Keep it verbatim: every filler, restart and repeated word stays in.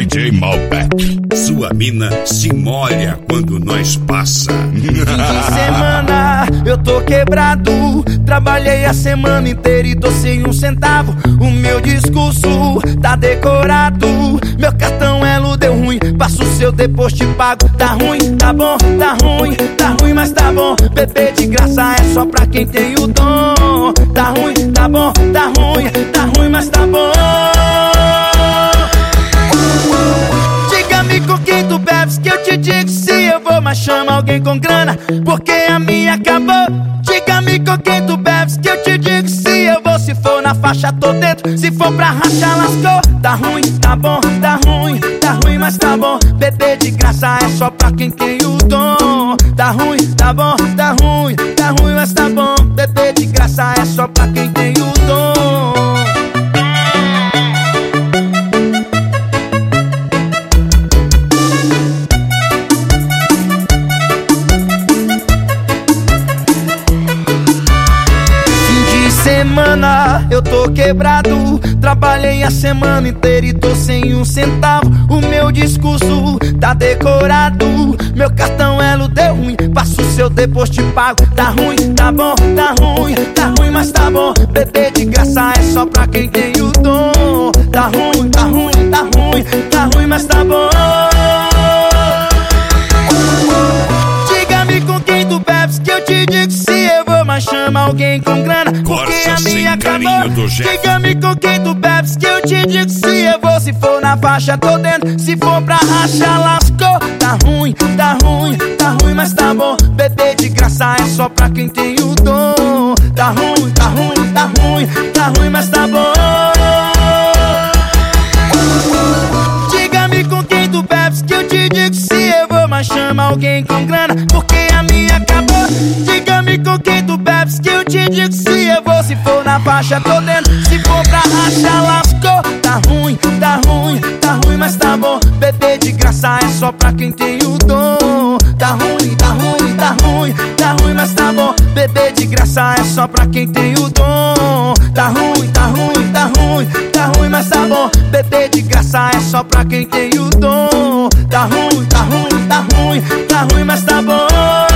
D J Malbec. Sua mina se molha quando nós passa. Fim de semana, eu tô quebrado. Trabalhei a semana inteira e tô sem um centavo. O meu discurso tá decorado. Meu cartão Elo deu ruim, passo o seu depois te pago. Tá ruim, tá bom, tá ruim, tá ruim, mas tá bom. Beber de graça é só pra quem tem o dom. Tá ruim, tá bom, tá ruim, tá ruim, mas tá bom. Diga-me com quem tu bebes que eu te digo se eu vou, mas chama alguém com grana, porque a minha acabou. Diga-me com quem tu bebes que eu te digo se eu vou. Se for na faixa tô dentro, se for pra rachar lascou. Tá ruim, tá bom, tá ruim, tá ruim, mas tá bom. Beber de graça é só pra quem tem o dom. Tá ruim, tá bom, tá ruim, tá ruim, mas tá bom. Beber de graça é só pra quem tem o dom. Semana, eu tô quebrado. Trabalhei a semana inteira e tô sem um centavo. O meu discurso tá decorado. Meu cartão Elo deu ruim, passo o seu depois te pago. Tá ruim, tá bom, tá ruim, tá ruim, mas tá bom. Beber de graça é só pra quem tem o dom. Tá ruim, tá ruim, tá ruim, tá ruim, mas tá bom. Diga-me com quem tu bebes que eu te digo se eu vou, mas chama alguém com grana, porque a minha acabou. Diga-me com quem tu bebes que eu te digo se eu vou. Se for na faixa tô dentro, se for pra rachar lascou. Tá ruim, tá ruim, tá ruim, mas tá bom. Beber de graça é só pra quem tem o dom. Tá ruim, tá ruim, tá ruim, tá ruim, mas tá bom. Diga-me com quem tu bebes que eu te digo se eu vou, mas chama alguém com grana, porque a minha acabou. Diga-me com quem tu bebes que eu te digo se eu vou. Se for na faixa tô dentro, se for pra rachar lascou. Tá ruim, tá ruim, tá ruim, mas tá bom. Beber de graça é só pra quem tem o dom. Tá ruim, tá ruim, tá ruim, tá ruim, mas tá bom. Beber de graça é só pra quem tem o dom. Tá ruim, tá ruim, tá ruim, tá ruim, mas tá bom. Beber de graça é só pra quem tem o dom. Tá ruim, tá ruim, tá ruim, tá ruim, mas tá bom.